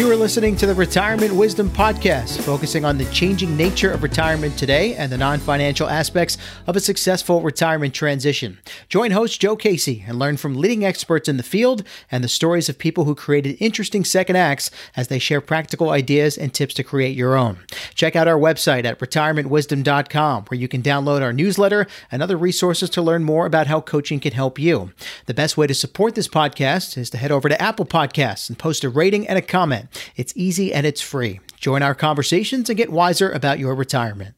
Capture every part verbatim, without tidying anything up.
You are listening to the Retirement Wisdom Podcast, focusing on the changing nature of retirement today and the non-financial aspects of a successful retirement transition. Join host Joe Casey and learn from leading experts in the field and the stories of people who created interesting second acts as they share practical ideas and tips to create your own. Check out our website at retirement wisdom dot com, where you can download our newsletter and other resources to learn more about how coaching can help you. The best way to support this podcast is to head over to Apple Podcasts and post a rating and a comment. It's easy and it's free. Join our conversations and get wiser about your retirement.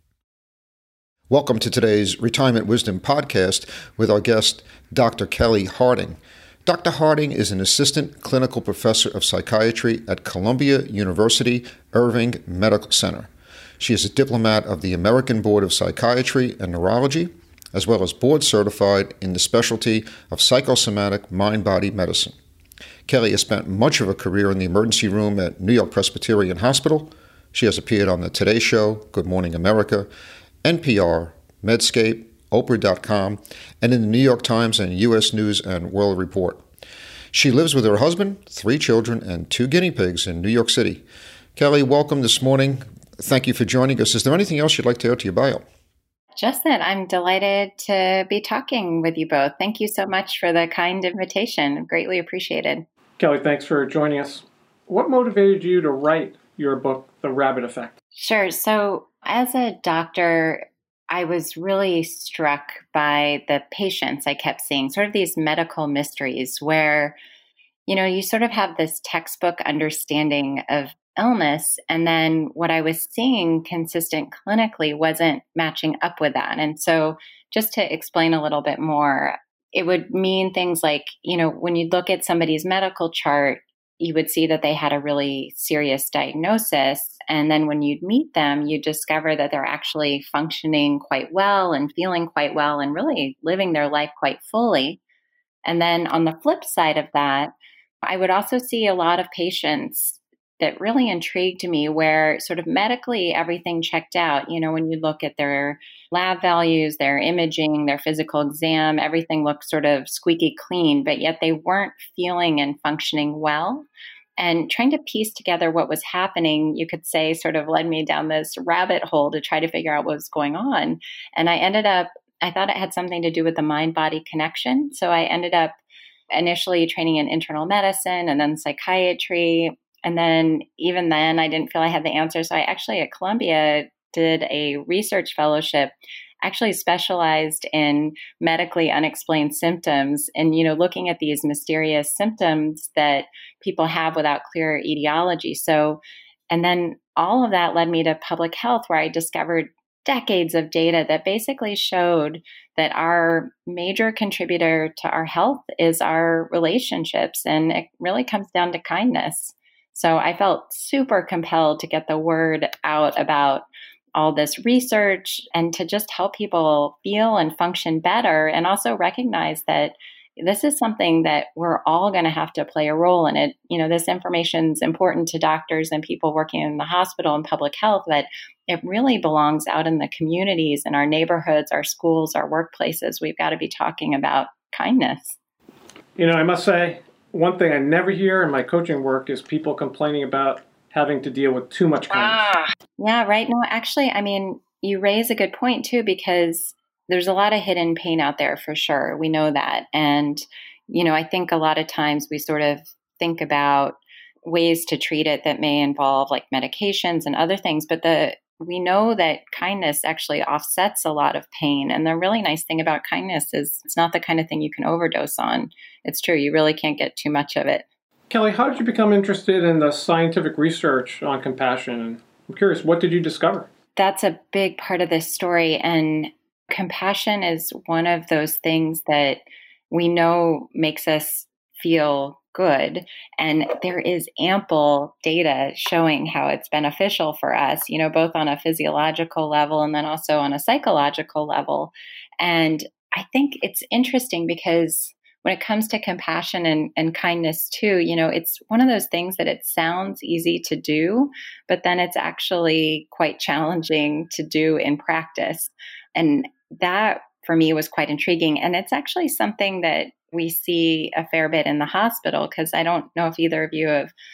Welcome to today's Retirement Wisdom Podcast with our guest, Doctor Kelly Harding. Doctor Harding is an assistant clinical professor of psychiatry at Columbia University Irving Medical Center. She is a diplomat of the American Board of Psychiatry and Neurology, as well as board certified in the specialty of psychosomatic mind-body medicine. Kelly has spent much of her career in the emergency room at New York Presbyterian Hospital. She has appeared on The Today Show, Good Morning America, N P R, Medscape, Oprah dot com, and in the New York Times and U S News and World Report. She lives with her husband, three children, and two guinea pigs in New York City. Kelly, welcome this morning. Thank you for joining us. Is there anything else you'd like to add to your bio? Just that I'm delighted to be talking with you both. Thank you so much for the kind invitation. Greatly appreciated. Kelly, thanks for joining us. What motivated you to write your book, The Rabbit Effect? Sure. So as a doctor, I was really struck by the patients I kept seeing, sort of these medical mysteries where, you know, you sort of have this textbook understanding of illness, and then what I was seeing consistent clinically wasn't matching up with that. And so just to explain a little bit more, it would mean things like, you know, when you look at somebody's medical chart, you would see that they had a really serious diagnosis. And then when you'd meet them, you discover that they're actually functioning quite well and feeling quite well and really living their life quite fully. And then on the flip side of that, I would also see a lot of patients that really intrigued me where sort of medically everything checked out. You know, when you look at their lab values, their imaging, their physical exam, everything looked sort of squeaky clean, but yet they weren't feeling and functioning well. And trying to piece together what was happening, you could say, sort of led me down this rabbit hole to try to figure out what was going on. And I ended up, I thought it had something to do with the mind-body connection. So I ended up initially training in internal medicine and then psychiatry. And then even then, I didn't feel I had the answer. So I actually at Columbia did a research fellowship, actually specialized in medically unexplained symptoms and, you know, looking at these mysterious symptoms that people have without clear etiology. So, and then all of that led me to public health, where I discovered decades of data that basically showed that our major contributor to our health is our relationships. And it really comes down to kindness. So I felt super compelled to get the word out about all this research and to just help people feel and function better, and also recognize that this is something that we're all going to have to play a role in it. You know, this information is important to doctors and people working in the hospital and public health, but it really belongs out in the communities, in our neighborhoods, our schools, our workplaces. We've got to be talking about kindness. You know, I must say, one thing I never hear in my coaching work is people complaining about having to deal with too much kindness. Ah. Yeah, right. No, actually, I mean, you raise a good point too, because there's a lot of hidden pain out there for sure. We know that. And, you know, I think a lot of times we sort of think about ways to treat it that may involve like medications and other things, but the we know that kindness actually offsets a lot of pain. And the really nice thing about kindness is it's not the kind of thing you can overdose on. It's true. You really can't get too much of it. Kelly, how did you become interested in the scientific research on compassion? And I'm curious, what did you discover? That's a big part of this story. And compassion is one of those things that we know makes us feel good. And there is ample data showing how it's beneficial for us, you know, both on a physiological level and then also on a psychological level. And I think it's interesting because when it comes to compassion and, and kindness too, you know, it's one of those things that it sounds easy to do, but then it's actually quite challenging to do in practice. And that for me was quite intriguing. And it's actually something that we see a fair bit in the hospital, because I don't know if either of you have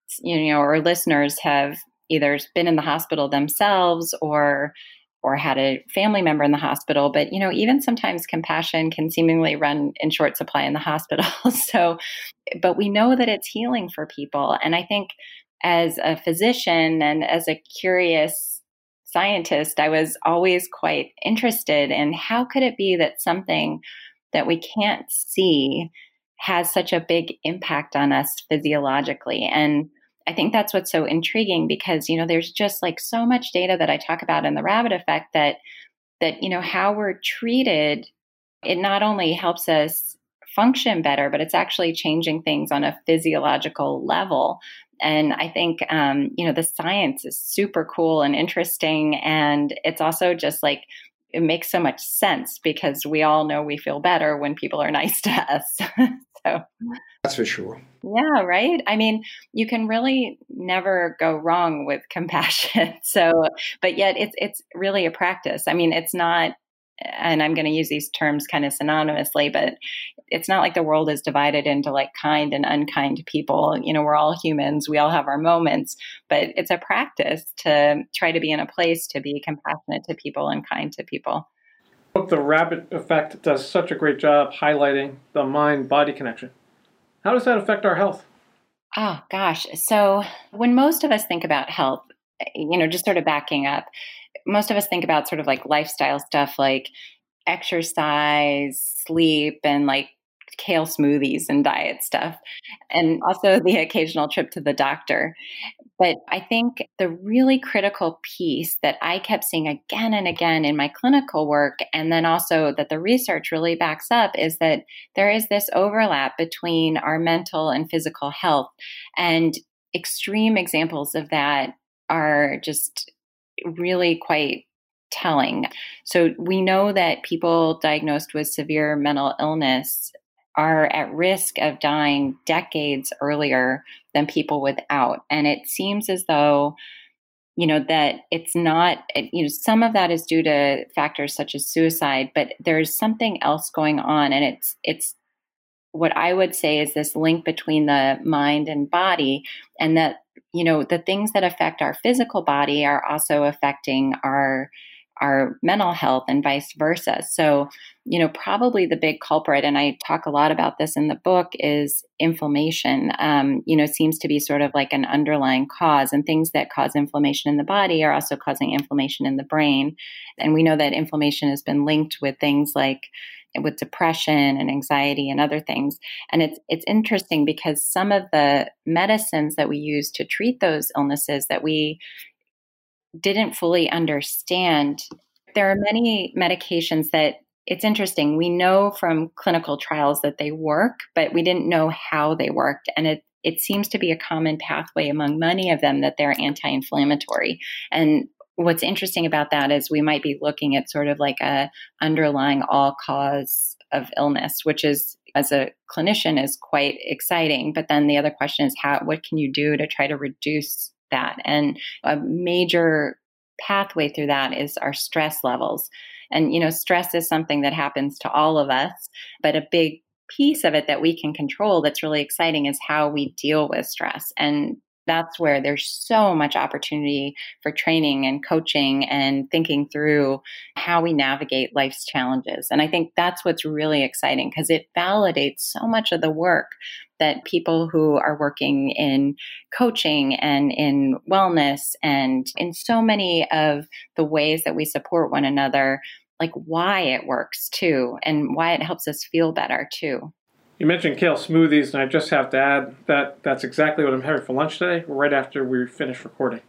you know, or listeners have either been in the hospital themselves or or had a family member in the hospital. But, you know, even sometimes compassion can seemingly run in short supply in the hospital. So, but we know that it's healing for people. And I think as a physician and as a curious scientist, I was always quite interested in how could it be that something that we can't see has such a big impact on us physiologically. And I think that's what's so intriguing because, you know, there's just like so much data that I talk about in the rabbit effect that, that, you know, how we're treated, it not only helps us function better, but it's actually changing things on a physiological level. And I think, um, you know, the science is super cool and interesting. And it's also just like, it makes so much sense because we all know we feel better when people are nice to us. So that's for sure. Yeah, right. I mean, you can really never go wrong with compassion. So, but yet it's it's really a practice. I mean, it's not, and I'm going to use these terms kind of synonymously, but it's not like the world is divided into like kind and unkind people. You know, we're all humans. We all have our moments, but it's a practice to try to be in a place to be compassionate to people and kind to people. The Rabbit Effect does such a great job highlighting the mind-body connection. How does that affect our health? Oh, gosh. So when most of us think about health, you know, just sort of backing up, most of us think about sort of like lifestyle stuff like exercise, sleep, and like kale smoothies and diet stuff, and also the occasional trip to the doctor. But I think the really critical piece that I kept seeing again and again in my clinical work, and then also that the research really backs up, is that there is this overlap between our mental and physical health. And extreme examples of that are just really quite telling. So we know that people diagnosed with severe mental illness are at risk of dying decades earlier than people without. And it seems as though, you know, that it's not, you know, some of that is due to factors such as suicide, but there's something else going on. And it's, it's what I would say is this link between the mind and body, and that, you know, the things that affect our physical body are also affecting our our mental health and vice versa. So, you know, probably the big culprit, and I talk a lot about this in the book, is inflammation. Um, you know, seems to be sort of like an underlying cause, and things that cause inflammation in the body are also causing inflammation in the brain. And we know that inflammation has been linked with things like with depression and anxiety and other things. And it's it's interesting because some of the medicines that we use to treat those illnesses that we didn't fully understand. There are many medications that it's interesting. We know from clinical trials that they work, but we didn't know how they worked. And it, it seems to be a common pathway among many of them that they're anti-inflammatory. And what's interesting about that is we might be looking at sort of like a underlying all cause of illness, which is, as a clinician, is quite exciting. But then the other question is, how, what can you do to try to reduce that? And a major pathway through that is our stress levels. And, you know, stress is something that happens to all of us, but a big piece of it that we can control that's really exciting is how we deal with stress. And that's where there's so much opportunity for training and coaching and thinking through how we navigate life's challenges. And I think that's what's really exciting because it validates so much of the work that people who are working in coaching and in wellness and in so many of the ways that we support one another, like why it works too, and why it helps us feel better too. You mentioned kale smoothies, and I just have to add that that's exactly what I'm having for lunch today, right after we finish recording.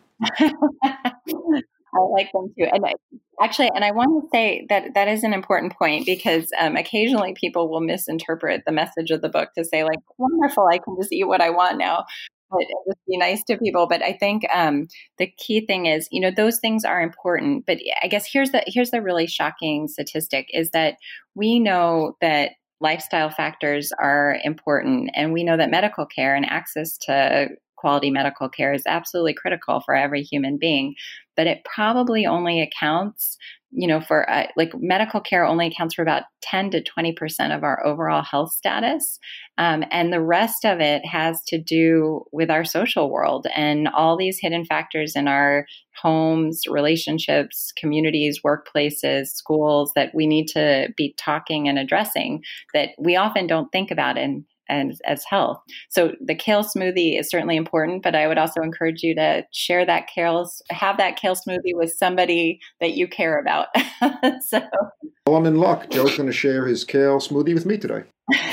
I like them too. And I, actually, and I want to say that that is an important point because um, occasionally people will misinterpret the message of the book to say like, wonderful, I can just eat what I want now. But just be nice to people. But I think um, the key thing is, you know, those things are important. But I guess here's the here's the really shocking statistic is that we know that lifestyle factors are important, and we know that medical care and access to quality medical care is absolutely critical for every human being, but it probably only accounts you know, for uh, like medical care only accounts for about ten to twenty percent of our overall health status. Um, and the rest of it has to do with our social world and all these hidden factors in our homes, relationships, communities, workplaces, schools that we need to be talking and addressing that we often don't think about in and as health. So the kale smoothie is certainly important, but I would also encourage you to share that kale, have that kale smoothie with somebody that you care about. So, well, I'm in luck. Joe's going to share his kale smoothie with me today.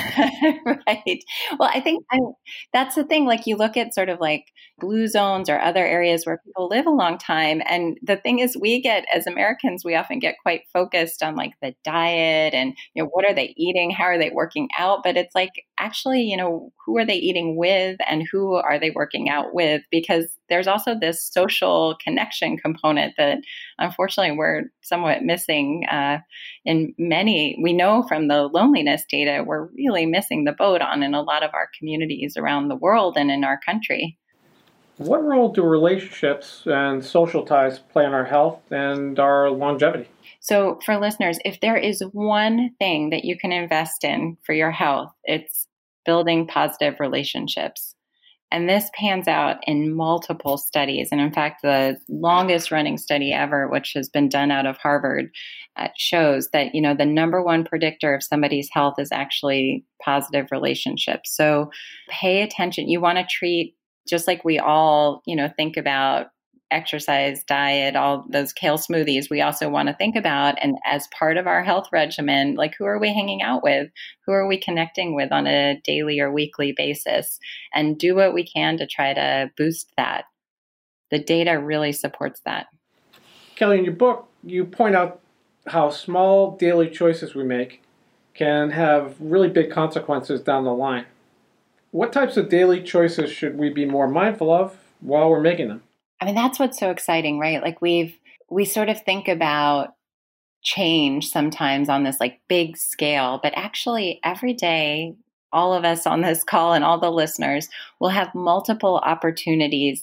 Right. Well, I think I, that's the thing. Like you look at sort of like blue zones or other areas where people live a long time. And the thing is, we get, as Americans, we often get quite focused on like the diet and, you know, what are they eating? How are they working out? But it's like, actually, you know, who are they eating with and who are they working out with? Because there's also this social connection component that unfortunately we're somewhat missing uh, in many. We know from the loneliness data, we're really missing the boat on in a lot of our communities around the world and in our country. What role do relationships and social ties play in our health and our longevity? So for listeners, if there is one thing that you can invest in for your health, it's building positive relationships. And this pans out in multiple studies. And in fact, the longest running study ever, which has been done out of Harvard, uh, shows that, you know, the number one predictor of somebody's health is actually positive relationships. So pay attention. You want to treat, just like we all, you know, think about exercise, diet, all those kale smoothies, we also want to think about, and as part of our health regimen, like who are we hanging out with? Who are we connecting with on a daily or weekly basis? And do what we can to try to boost that. The data really supports that. Kelly, in your book, you point out how small daily choices we make can have really big consequences down the line. What types of daily choices should we be more mindful of while we're making them? I mean, that's what's so exciting, right? Like we've, we sort of think about change sometimes on this like big scale, but actually every day, all of us on this call and all the listeners will have multiple opportunities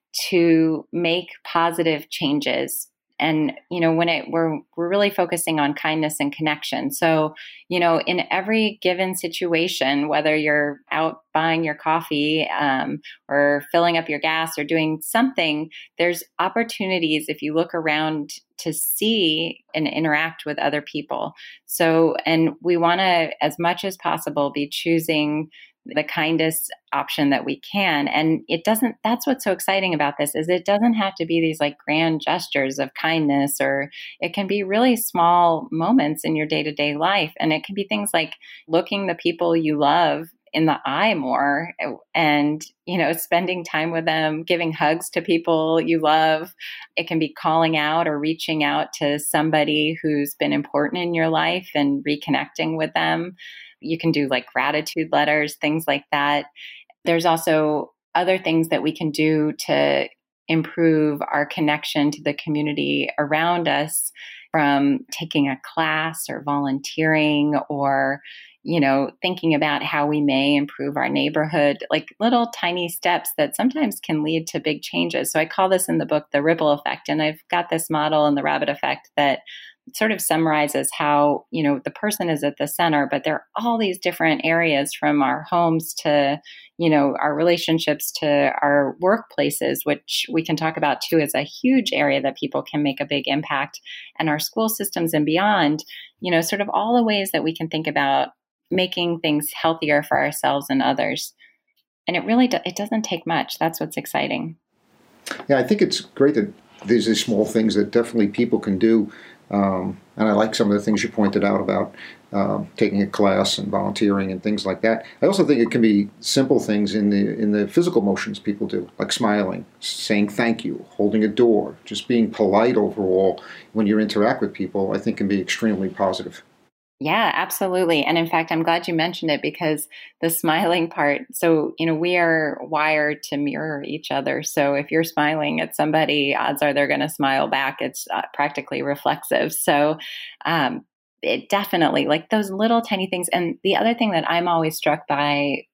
to make positive changes. And, you know, when it, we're, we're really focusing on kindness and connection. So, you know, in every given situation, whether you're out buying your coffee um, or filling up your gas or doing something, there's opportunities if you look around to see and interact with other people. So, and we want to, as much as possible, be choosing the kindest option that we can. And it doesn't, that's what's so exciting about this is it doesn't have to be these like grand gestures of kindness, or it can be really small moments in your day-to-day life. And it can be things like looking the people you love in the eye more and, you know, spending time with them, giving hugs to people you love. It can be calling out or reaching out to somebody who's been important in your life and reconnecting with them. You can do like gratitude letters, things like that. There's also other things that we can do to improve our connection to the community around us, from taking a class or volunteering or, you know, thinking about how we may improve our neighborhood, like little tiny steps that sometimes can lead to big changes. So I call this in the book the ripple effect. And I've got this model in the rabbit effect that sort of summarizes how, you know, the person is at the center, but there are all these different areas, from our homes to, you know, our relationships to our workplaces, which we can talk about too as a huge area that people can make a big impact, and our school systems and beyond, you know, sort of all the ways that we can think about making things healthier for ourselves and others. And it really, do, it doesn't take much. That's what's exciting. Yeah, I think it's great that there's these small things that definitely people can do. Um, and I like some of the things you pointed out about um, taking a class and volunteering and things like that. I also think it can be simple things in the in the physical motions people do, like smiling, saying thank you, holding a door, just being polite overall when you interact with people, I think can be extremely positive. Yeah, absolutely. And in fact, I'm glad you mentioned it, because the smiling part, so, you know, we are wired to mirror each other. So if you're smiling at somebody, odds are they're going to smile back. It's uh, practically reflexive. So um, it definitely, like those little tiny things. And the other thing that I'm always struck by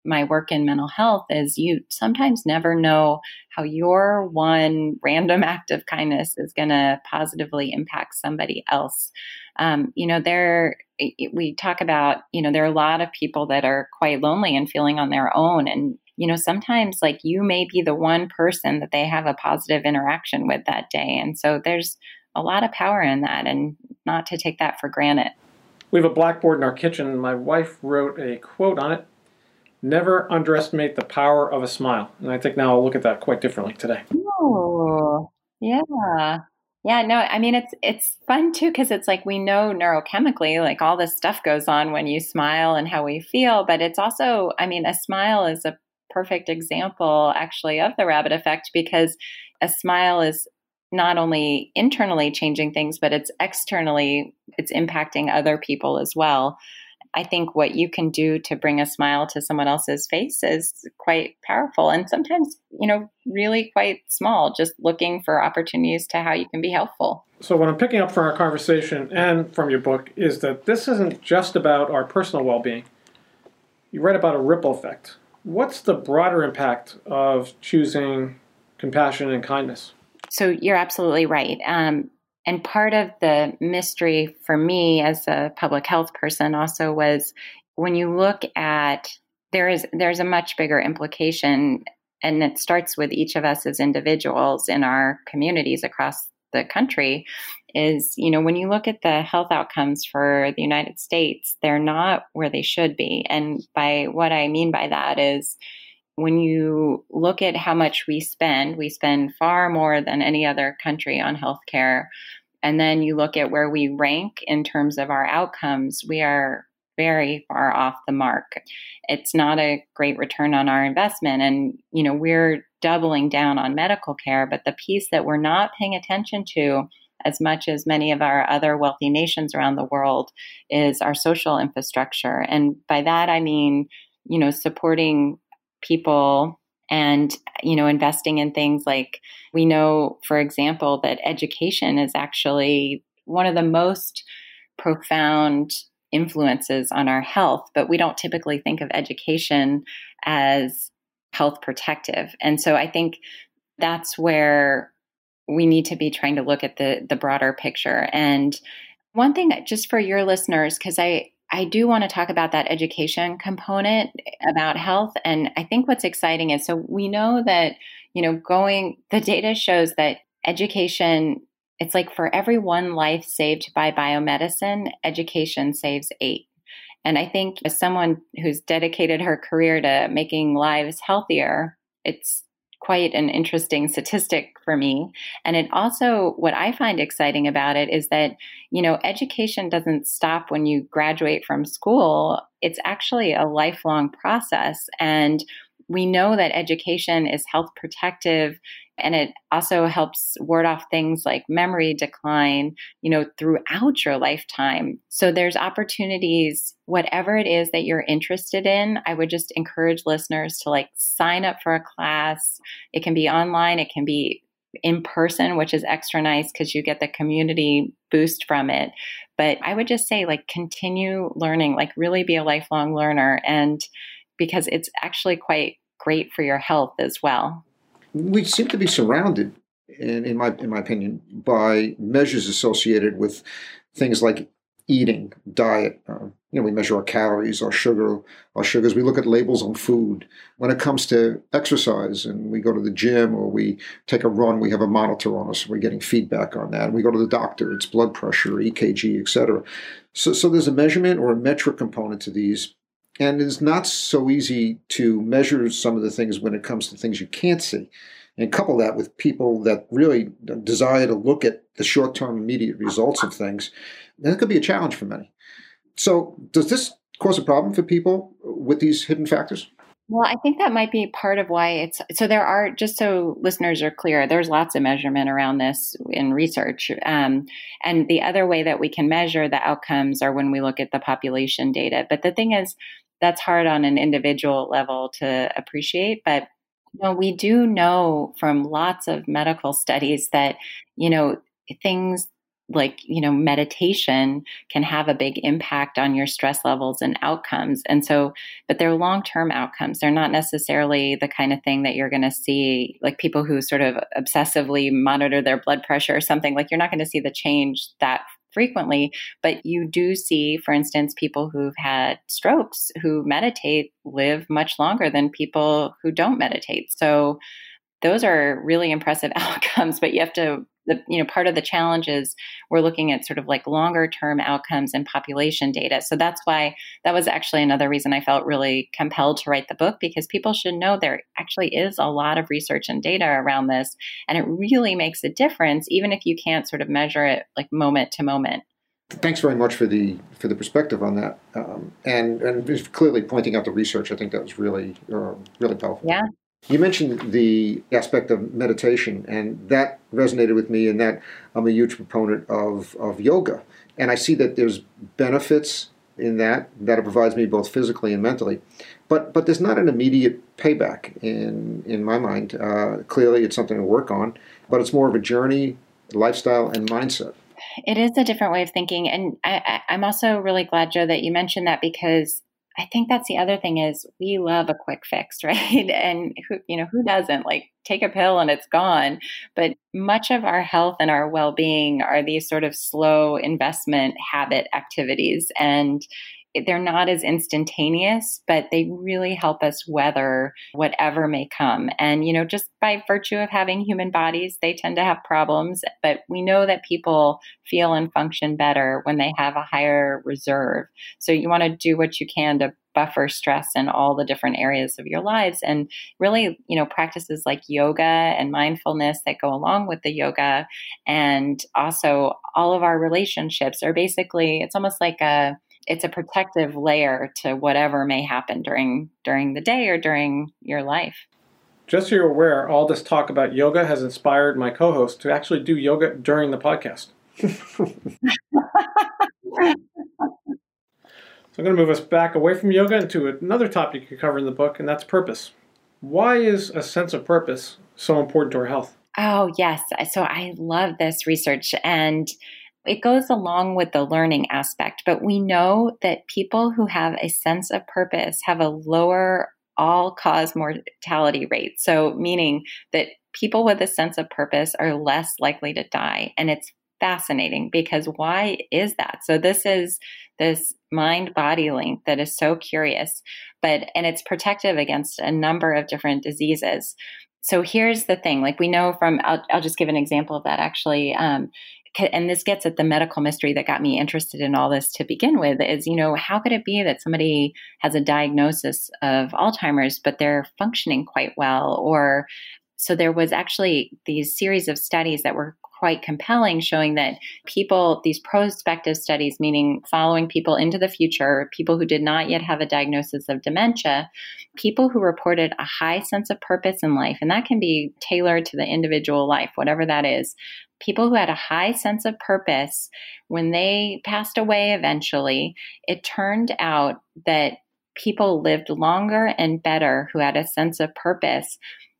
my work in mental health is you sometimes never know how your one random act of kindness is going to positively impact somebody else. Um, you know, there, we talk about, you know, there are a lot of people that are quite lonely and feeling on their own. And, you know, sometimes like you may be the one person that they have a positive interaction with that day. And so there's a lot of power in that, and not to take that for granted. We have a blackboard in our kitchen. My wife wrote a quote on it: "Never underestimate the power of a smile." And I think now I'll look at that quite differently today. Oh, yeah. Yeah, no, I mean, it's it's fun too, because it's like we know neurochemically, like all this stuff goes on when you smile and how we feel. But it's also, I mean, a smile is a perfect example actually of the rabbit effect, because a smile is not only internally changing things, but it's externally, it's impacting other people as well. I think what you can do to bring a smile to someone else's face is quite powerful, and sometimes, you know, really quite small, just looking for opportunities to how you can be helpful. So what I'm picking up from our conversation and from your book is that this isn't just about our personal well-being. You write about a ripple effect. What's the broader impact of choosing compassion and kindness? So you're absolutely right. Um, and part of the mystery for me as a public health person also was when you look at, there is, there's a much bigger implication, and it starts with each of us as individuals in our communities across the country, is, you know, when you look at the health outcomes for the United States, they're not where they should be. And by what I mean by that is, when you look at how much we spend, we spend far more than any other country on healthcare. And then you look at where we rank in terms of our outcomes, we are very far off the mark. It's not a great return on our investment. And, you know, we're doubling down on medical care, but the piece that we're not paying attention to as much as many of our other wealthy nations around the world is our social infrastructure. And by that, I mean, you know, supporting people and, you know, investing in things like, we know, for example, that education is actually one of the most profound influences on our health, but we don't typically think of education as health protective. And so I think that's where we need to be trying to look at the the broader picture. And one thing that, just for your listeners, because I I do want to talk about that education component about health. And I think what's exciting is, so we know that, you know, going, the data shows that education, it's like for every one life saved by biomedicine, education saves eight. And I think as someone who's dedicated her career to making lives healthier, it's quite an interesting statistic for me. And it also, what I find exciting about it is that, you know, education doesn't stop when you graduate from school. It's actually a lifelong process. And we know that education is health protective, and it also helps ward off things like memory decline, you know, throughout your lifetime. So there's opportunities, whatever it is that you're interested in. I would just encourage listeners to like sign up for a class. It can be online, it can be in person, which is extra nice because you get the community boost from it. But I would just say, like, continue learning, like really be a lifelong learner, and because it's actually quite great for your health as well. We seem to be surrounded, in, in my in my opinion, by measures associated with things like eating, diet. Uh, you know, we measure our calories, our sugar, our sugars. We look at labels on food. When it comes to exercise, and we go to the gym or we take a run, we have a monitor on us. We're getting feedback on that. And we go to the doctor. It's blood pressure, E K G, et cetera. So, so there's a measurement or a metric component to these. And it's not so easy to measure some of the things when it comes to things you can't see. And couple that with people that really desire to look at the short-term immediate results of things, then it could be a challenge for many. So does this cause a problem for people with these hidden factors? Well, I think that might be part of why it's, so there are, just so listeners are clear, there's lots of measurement around this in research. Um, and the other way that we can measure the outcomes are when we look at the population data. But the thing is, that's hard on an individual level to appreciate. But, you know, we do know from lots of medical studies that, you know, things like, you know, meditation can have a big impact on your stress levels and outcomes. And so, but they're long-term outcomes. They're not necessarily the kind of thing that you're going to see, like people who sort of obsessively monitor their blood pressure or something. Like, you're not going to see the change that frequently, but you do see, for instance, people who've had strokes who meditate live much longer than people who don't meditate. So those are really impressive outcomes, but you have to, the, you know, part of the challenge is we're looking at sort of like longer term outcomes and population data. So that's why that was actually another reason I felt really compelled to write the book, because people should know there actually is a lot of research and data around this, and it really makes a difference, even if you can't sort of measure it like moment to moment. Thanks very much for the for the perspective on that, um, and and just clearly pointing out the research. I think that was really uh, really powerful. Yeah. You mentioned the aspect of meditation, and that resonated with me in that I'm a huge proponent of, of yoga. And I see that there's benefits in that, that it provides me both physically and mentally. But but there's not an immediate payback in, in my mind. Uh, clearly, it's something to work on, but it's more of a journey, lifestyle, and mindset. It is a different way of thinking. And I, I, I'm also really glad, Joe, that you mentioned that, because I think that's the other thing is we love a quick fix, right? And who, you know, who doesn't? Like, take a pill and it's gone. But much of our health and our well-being are these sort of slow investment habit activities. And they're not as instantaneous, but they really help us weather whatever may come. And, you know, just by virtue of having human bodies, they tend to have problems, but we know that people feel and function better when they have a higher reserve. So you want to do what you can to buffer stress in all the different areas of your lives. And really, you know, practices like yoga and mindfulness that go along with the yoga, and also all of our relationships are basically, it's almost like a it's a protective layer to whatever may happen during during the day or during your life. Just so you're aware, all this talk about yoga has inspired my co-host to actually do yoga during the podcast. So I'm going to move us back away from yoga into another topic you cover in the book, and that's purpose. Why is a sense of purpose so important to our health? Oh, yes. So I love this research, and it goes along with the learning aspect, but we know that people who have a sense of purpose have a lower all-cause mortality rate. So meaning that people with a sense of purpose are less likely to die. And it's fascinating, because why is that? So this is this mind-body link that is so curious, but and it's protective against a number of different diseases. So here's the thing, like we know from, I'll, I'll just give an example of that actually. Um, and this gets at the medical mystery that got me interested in all this to begin with, is, you know, how could it be that somebody has a diagnosis of Alzheimer's, but they're functioning quite well? Or so there was actually these series of studies that were quite compelling, showing that people, these prospective studies, meaning following people into the future, people who did not yet have a diagnosis of dementia, people who reported a high sense of purpose in life, and that can be tailored to the individual life, whatever that is. People who had a high sense of purpose, when they passed away eventually, it turned out that people lived longer and better who had a sense of purpose,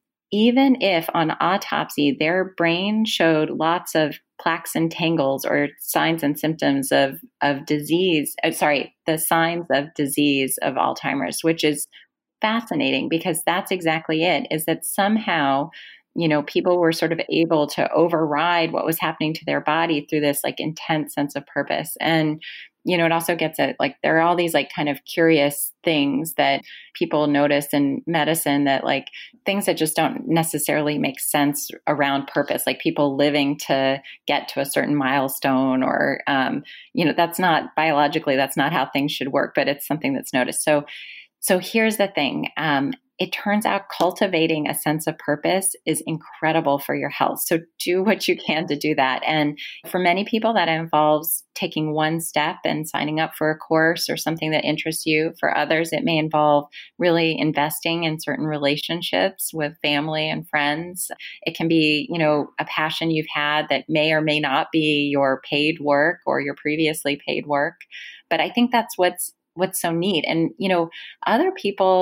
even if on autopsy their brain showed lots of plaques and tangles or signs and symptoms of, of disease, uh, sorry, the signs of disease of Alzheimer's, which is fascinating, because that's exactly it, is that somehow, you know, people were sort of able to override what was happening to their body through this like intense sense of purpose. And, you know, it also gets at like, there are all these like kind of curious things that people notice in medicine, that like things that just don't necessarily make sense around purpose, like people living to get to a certain milestone, or, um, you know, that's not biologically, that's not how things should work, but it's something that's noticed. So, so here's the thing. Um, It turns out cultivating a sense of purpose is incredible for your health. So do what you can to do that. And for many people, that involves taking one step and signing up for a course or something that interests you. For others, it may involve really investing in certain relationships with family and friends. It can be, you know, a passion you've had that may or may not be your paid work or your previously paid work. But I think that's what's what's so neat. And, you know, other people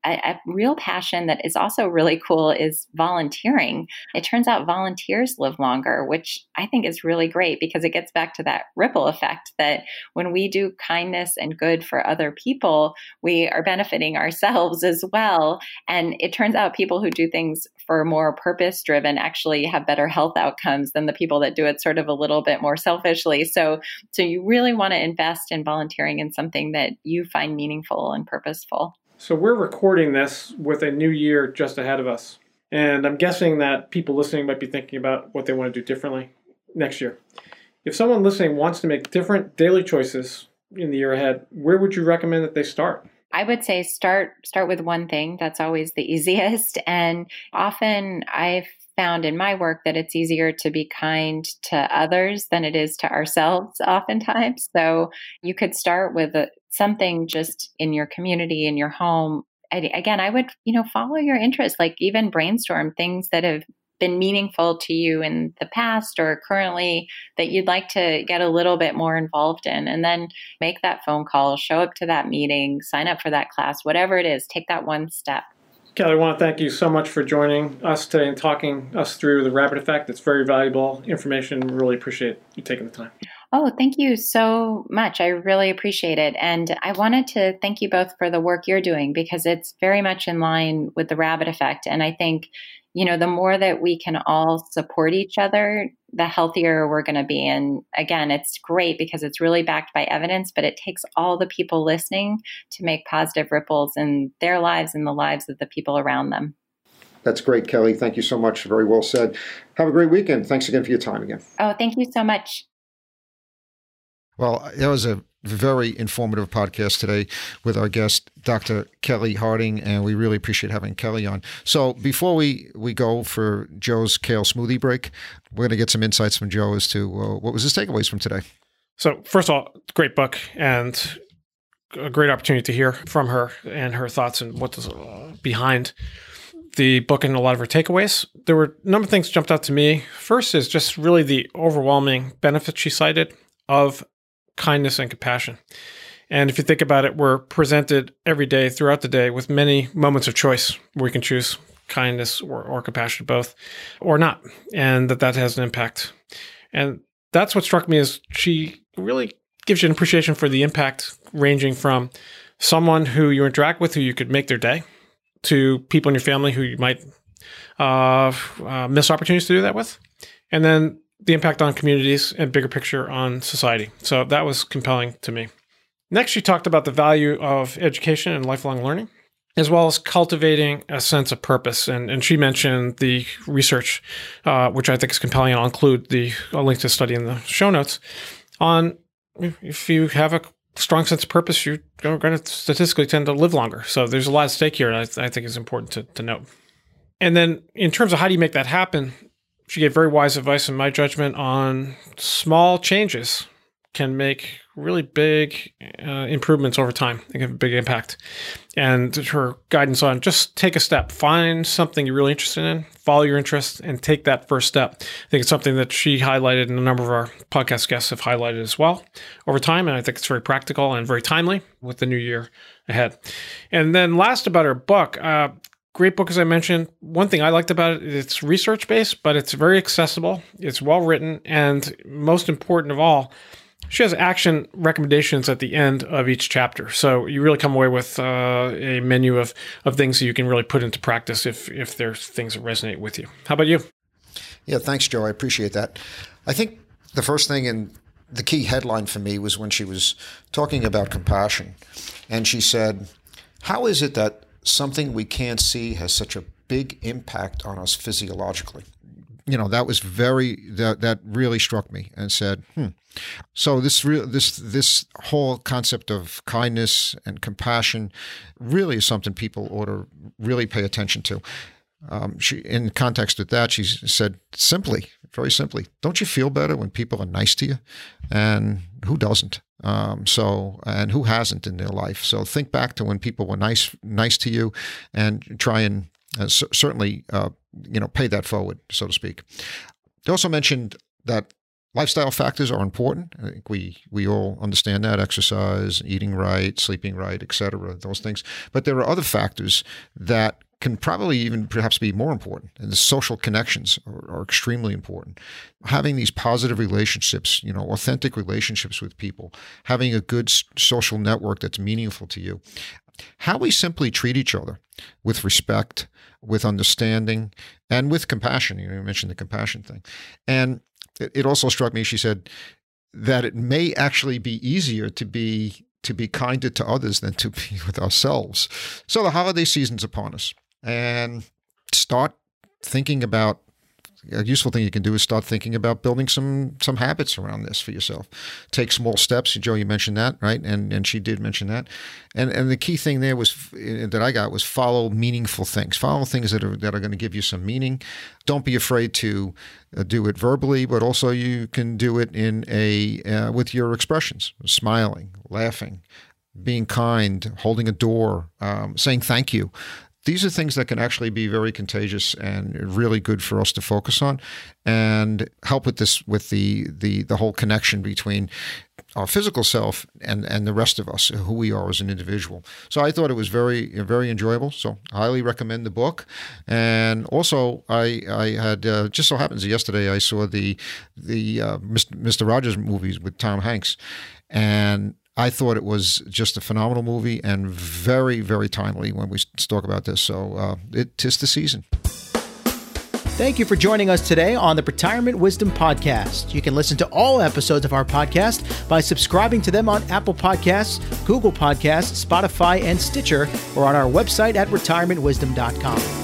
a, a real passion that is also really cool is volunteering. It turns out volunteers live longer, which I think is really great because it gets back to that ripple effect that when we do kindness and good for other people, we are benefiting ourselves as well. And it turns out people who do things for more purpose driven actually have better health outcomes than the people that do it sort of a little bit more selfishly. So, so you really want to invest in volunteering in something that you find meaningful and purposeful. So we're recording this with a new year just ahead of us. And I'm guessing that people listening might be thinking about what they want to do differently next year. If someone listening wants to make different daily choices in the year ahead, where would you recommend that they start? I would say start start with one thing. That's always the easiest. And often I've found in my work that it's easier to be kind to others than it is to ourselves oftentimes. So you could start with a, something just in your community, in your home. I, again, I would, you know, follow your interests, like even brainstorm things that have been meaningful to you in the past or currently that you'd like to get a little bit more involved in, and then make that phone call, show up to that meeting, sign up for that class, whatever it is, take that one step. Kelly, I want to thank you so much for joining us today and talking us through the rabbit effect. It's very valuable information. Really appreciate you taking the time. Oh, thank you so much. I really appreciate it. And I wanted to thank you both for the work you're doing because it's very much in line with the rabbit effect. And I think, you know, the more that we can all support each other, the healthier we're going to be. And again, it's great because it's really backed by evidence, but it takes all the people listening to make positive ripples in their lives and the lives of the people around them. That's great, Kelly. Thank you so much. Very well said. Have a great weekend. Thanks again for your time again. Oh, thank you so much. Well, that was a very informative podcast today with our guest, Doctor Kelly Harding, and we really appreciate having Kelly on. So before we, we go for Joe's Kale Smoothie break, we're going to get some insights from Joe as to uh, what was his takeaways from today. So first of all, great book and a great opportunity to hear from her and her thoughts and what's uh, behind the book and a lot of her takeaways. There were a number of things that jumped out to me. First is just really the overwhelming benefits she cited of kindness and compassion. And if you think about it, we're presented every day throughout the day with many moments of choice where we can choose kindness or, or compassion, both, or not, and that that has an impact. And that's what struck me is she really gives you an appreciation for the impact ranging from someone who you interact with who you could make their day to people in your family who you might uh, uh, miss opportunities to do that with. And then the impact on communities and bigger picture on society. So that was compelling to me. Next, she talked about the value of education and lifelong learning, as well as cultivating a sense of purpose. And, and she mentioned the research, uh, which I think is compelling, and I'll include the a link to the study in the show notes, on if you have a strong sense of purpose, you're going to statistically tend to live longer. So there's a lot at stake here, and I, I think it's important to, to note. And then in terms of how do you make that happen, she gave very wise advice, in my judgment, on small changes can make really big uh, improvements over time. They have a big impact. And her guidance on just take a step, find something you're really interested in, follow your interest, and take that first step. I think it's something that she highlighted, and a number of our podcast guests have highlighted as well over time. And I think it's very practical and very timely with the new year ahead. And then last about her book, uh, great book, as I mentioned. One thing I liked about it, it's research-based, but it's very accessible. It's well-written, and most important of all, she has action recommendations at the end of each chapter. So you really come away with uh, a menu of, of things that you can really put into practice if, if there's things that resonate with you. How about you? Yeah, thanks, Joe. I appreciate that. I think the first thing and the key headline for me was when she was talking about compassion. And she said, how is it that something we can't see has such a big impact on us physiologically? You know, that was very, that, that really struck me and said, hmm. So this real this this whole concept of kindness and compassion really is something people ought to really pay attention to. Um, she, in context with that, she said simply, very simply, don't you feel better when people are nice to you? And who doesn't? Um, so, and who hasn't in their life? So think back to when people were nice nice to you, and try and uh, c- certainly uh, you know pay that forward, so to speak. They also mentioned that Lifestyle factors are important. I think we we all understand that: exercise, eating right, sleeping right, et cetera, those things. But there are other factors that can probably even perhaps be more important. And the social connections are, are extremely important. Having these positive relationships, you know, authentic relationships with people, having a good social network that's meaningful to you. How we simply treat each other with respect, with understanding, and with compassion. You know, you mentioned the compassion thing. And it also struck me, she said, that it may actually be easier to be to be kinder to others than to be with ourselves. So the holiday season's upon us, and start thinking about, a useful thing you can do is start thinking about building some some habits around this for yourself. Take small steps. Joe, you mentioned that, right? And and she did mention that. And and the key thing there was that I got was follow meaningful things. Follow things that are that are going to give you some meaning. Don't be afraid to uh, do it verbally, but also you can do it in a uh, with your expressions, smiling, laughing, being kind, holding a door, um, saying thank you. These are things that can actually be very contagious and really good for us to focus on, and help with this, with the the the whole connection between our physical self and and the rest of us, who we are as an individual. So I thought it was very very enjoyable. So I highly recommend the book. And also, I I had uh, just so happens yesterday I saw the the uh, Mister Rogers movies with Tom Hanks, and I thought it was just a phenomenal movie and very, very timely when we talk about this. So uh, it 'tis the season. Thank you for joining us today on the Retirement Wisdom Podcast. You can listen to all episodes of our podcast by subscribing to them on Apple Podcasts, Google Podcasts, Spotify, and Stitcher, or on our website at retirement wisdom dot com.